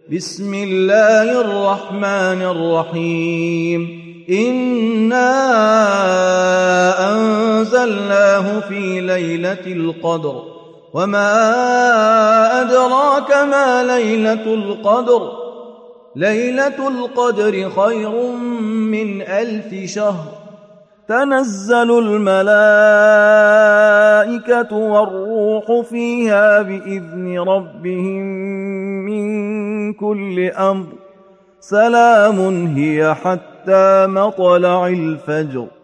بسم الله الرحمن الرحيم إنا أنزلناه في ليلة القدر وما أدراك ما ليلة القدر ليلة القدر خير من 1000 شهر تنزل الملائكة والروح فيها بإذن ربهم من كل أمر سلام هي حتى مطلع الفجر